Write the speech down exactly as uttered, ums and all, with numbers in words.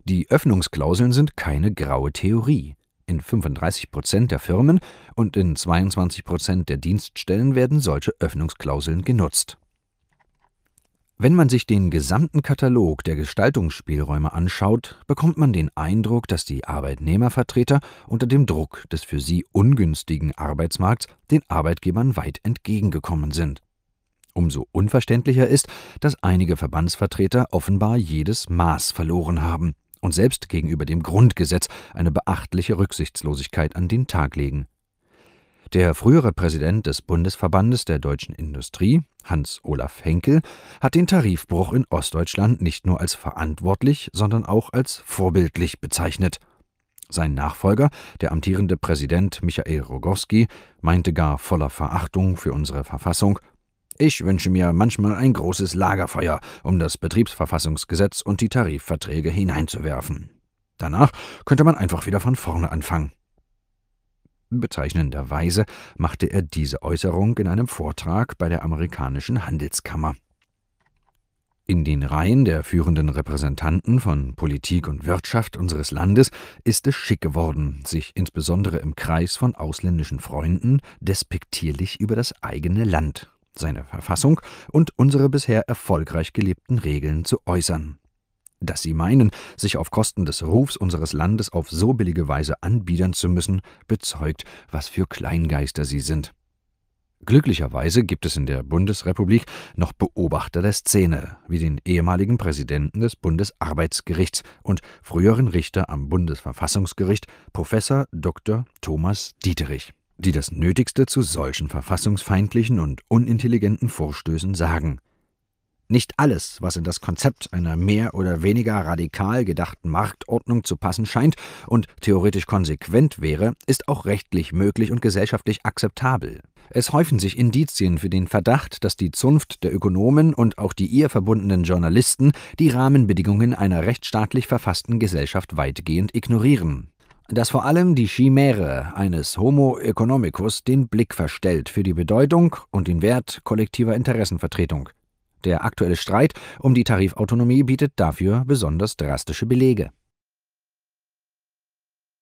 Die Öffnungsklauseln sind keine graue Theorie. In fünfunddreißig Prozent der Firmen und in zweiundzwanzig Prozent der Dienststellen werden solche Öffnungsklauseln genutzt. Wenn man sich den gesamten Katalog der Gestaltungsspielräume anschaut, bekommt man den Eindruck, dass die Arbeitnehmervertreter unter dem Druck des für sie ungünstigen Arbeitsmarkts den Arbeitgebern weit entgegengekommen sind. Umso unverständlicher ist, dass einige Verbandsvertreter offenbar jedes Maß verloren haben und selbst gegenüber dem Grundgesetz eine beachtliche Rücksichtslosigkeit an den Tag legen. Der frühere Präsident des Bundesverbandes der Deutschen Industrie, Hans-Olaf Henkel, hat den Tarifbruch in Ostdeutschland nicht nur als verantwortlich, sondern auch als vorbildlich bezeichnet. Sein Nachfolger, der amtierende Präsident Michael Rogowski, meinte gar voller Verachtung für unsere Verfassung: »Ich wünsche mir manchmal ein großes Lagerfeuer, um das Betriebsverfassungsgesetz und die Tarifverträge hineinzuwerfen. Danach könnte man einfach wieder von vorne anfangen.« Bezeichnenderweise machte er diese Äußerung in einem Vortrag bei der amerikanischen Handelskammer. In den Reihen der führenden Repräsentanten von Politik und Wirtschaft unseres Landes ist es schick geworden, sich insbesondere im Kreis von ausländischen Freunden despektierlich über das eigene Land, seine Verfassung und unsere bisher erfolgreich gelebten Regeln zu äußern. Dass sie meinen, sich auf Kosten des Rufs unseres Landes auf so billige Weise anbiedern zu müssen, bezeugt, was für Kleingeister sie sind. Glücklicherweise gibt es in der Bundesrepublik noch Beobachter der Szene, wie den ehemaligen Präsidenten des Bundesarbeitsgerichts und früheren Richter am Bundesverfassungsgericht, Professor Doktor Thomas Dieterich, die das Nötigste zu solchen verfassungsfeindlichen und unintelligenten Vorstößen sagen: Nicht alles, was in das Konzept einer mehr oder weniger radikal gedachten Marktordnung zu passen scheint und theoretisch konsequent wäre, ist auch rechtlich möglich und gesellschaftlich akzeptabel. Es häufen sich Indizien für den Verdacht, dass die Zunft der Ökonomen und auch die ihr verbundenen Journalisten die Rahmenbedingungen einer rechtsstaatlich verfassten Gesellschaft weitgehend ignorieren. Dass vor allem die Chimäre eines Homo economicus den Blick verstellt für die Bedeutung und den Wert kollektiver Interessenvertretung. Der aktuelle Streit um die Tarifautonomie bietet dafür besonders drastische Belege.